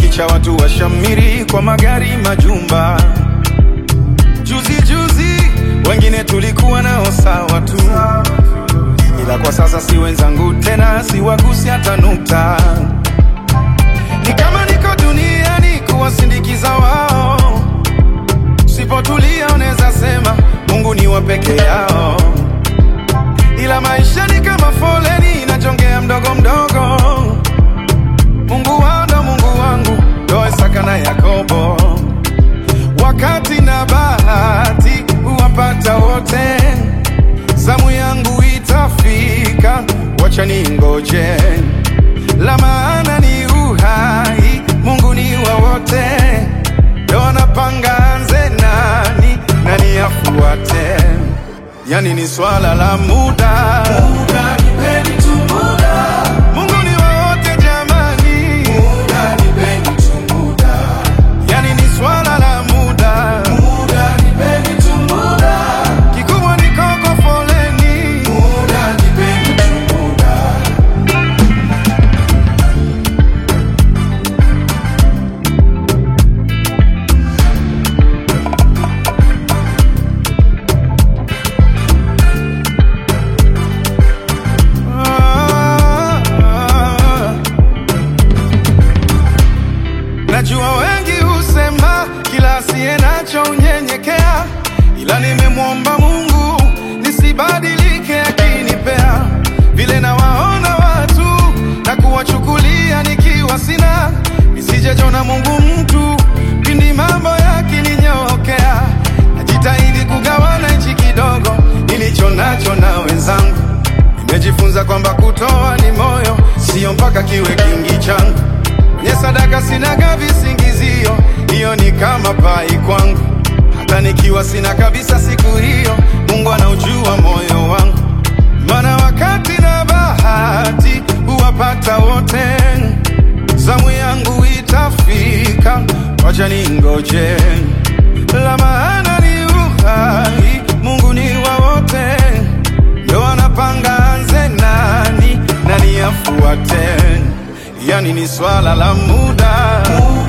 licha watu washamiri kwa magari majumba. Juzi wengine tulikuwa nao sawa tu, ila kwa sasa si wenzangu tena, si wagusi hata nukta. Ni kama niko duniani kuwasindikiza wao, sipotulia unaweza sema Mungu ni wa peke yao. Ila maisha ni kama foleni inajongea mdogo mdogo. Mungu wao ndo Mungu wangu, ndo Isaka na Yakobo. Wakati na bahati huwapata wote, zamu yangu itafika, wacha ningoje. La maana ni uhai, Mungu ni wa wote, ndo anapanga anze nani afuate. Yani ni swala la muda. Muda, nipeni tu muda. Mungu ni wa wote jamani. Muda, nipeni tu muda. Yani ni swala la muda. Muda, nipeni tu muda. Kikubwa ni koko foleni. Muda, nipeni tu muda. Najua wengi husema kila asiye nacho unyenyekea, ila nimemwomba Mungu nisibadilike akinipea. Vile nawaona watu na kuwachukulia nikiwa sina, nisijejona Mungu mtu pindi mambo yakininyokea. Najitahidi kugawana hichi kidogo nilicho nacho na wenzangu. Nimejifunza kwamba kutoa ni moyo, sio mpaka kiwe kingi changu. Nye sadaka sinaga visingizio, hiyo ni kama pai kwangu. Hata nikiwa sina kabisa siku hiyo, Mungu anaujua moyo wangu. Maana wakati na bahati huwapata wote, zamu yangu itafika, wacha ningoje. La maana ni uhai, Mungu ni wa wote, ndo anapanga anze nani afuate. Yani ni swala la muda.